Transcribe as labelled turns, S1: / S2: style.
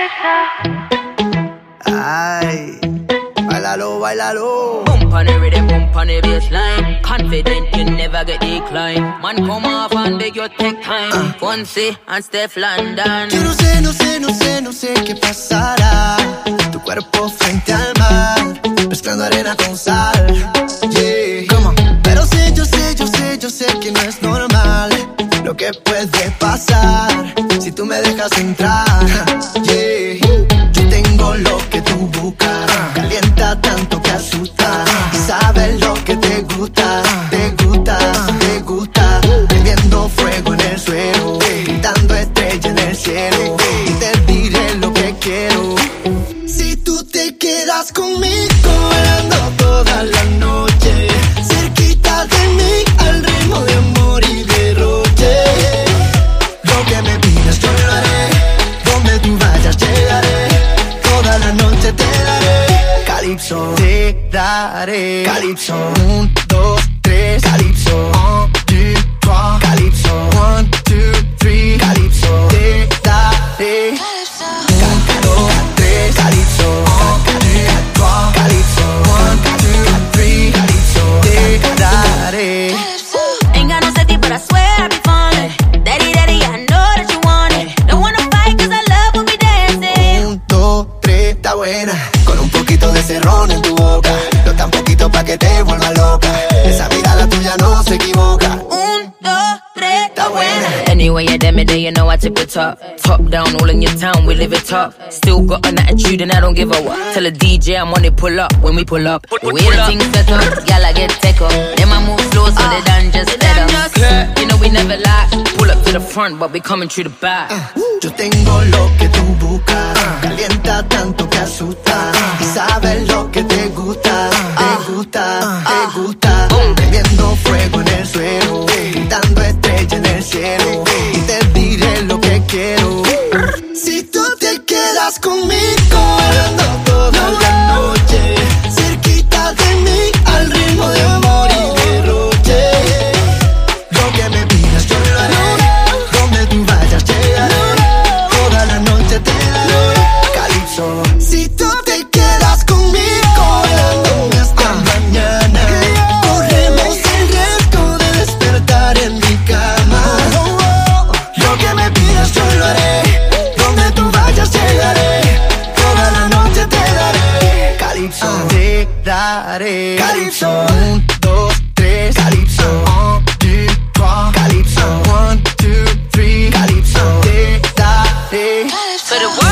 S1: Ay, bailalo, bailalo.
S2: Bump on the rhythm, bump on the bassline. Confident you never get decline. Man come off and beg you take time. Fonsi and Steph London.
S1: Yo no sé qué pasará. Tu cuerpo frente al mar, mezclando arena con sal. Yeah. Come on. Pero yo sé que no es normal lo que puede pasar si tú me dejas entrar. Yeah. Yo tengo lo que tú buscas, calienta tanto que asusta. Sabes lo que te gusta, prendiendo fuego en el suelo, pintando estrella en el cielo. Y te diré lo que quiero. Si tú te quedas conmigo, bailando toda la noche, cerquita de mí, al ritmo de amor y derroche. Lo que me pidas yo lo haré, donde tú vayas llegaré, toda la noche te daré. Calypso, te daré. Calypso, 1, 2, 3, Calypso, 1, 2, 3, Calypso, 1, 2, 3, Calypso, te daré. 1, 2, 3, Calypso, 1, 2, 3, Calypso, 1, 2, 3, Calypso, te daré.
S3: Ain't got no safety, but I swear I be falling. Daddy, daddy, I know that you want it. Don't wanna fight, cause I love when we dancing.
S1: 1, 2, 3, está buena. Con un poquito de cerrón en tu boca, no tan poquito pa' que te vuelva loca. Esa mirada tuya no se equivoca.
S3: 1, 2, 3,
S1: Está buena.
S2: Anyway, you damn it, then you know I tip it top. Top down, all in your town, we live it top. Still got an attitude and I don't give a what. Tell a DJ I'm on it, pull up when we pull up. The way the things set up, y'all I get take up. Then I move slow so they done just let up. You know we never lie. Pull up to the front, but we coming through the back.
S1: Yo tengo lo que tú buscas, calienta tanto que asusta. Y sabes lo que te gusta, prendiendo fuego en el suelo, pintando estrella en el cielo. Y te diré lo que quiero. Si tú te quedas conmigo, bailando toda la noche, cerquita de mí, al ritmo de amor y derroche. Lo que me pidas yo lo haré, donde tú vayas llegaré, toda la noche te daré. Calypso, si tú te quedas conmigo, bailando hasta mañana, corremos el riesgo de despertar en mi cama. Lo que me pidas yo lo haré, donde tú vayas llegaré, toda la noche te daré. Calypso, te daré. Calypso, 1, 2, 3, Calypso, 1, 2, 3, Calypso, 1, 2, 3, Calypso, te daré.
S3: for the world.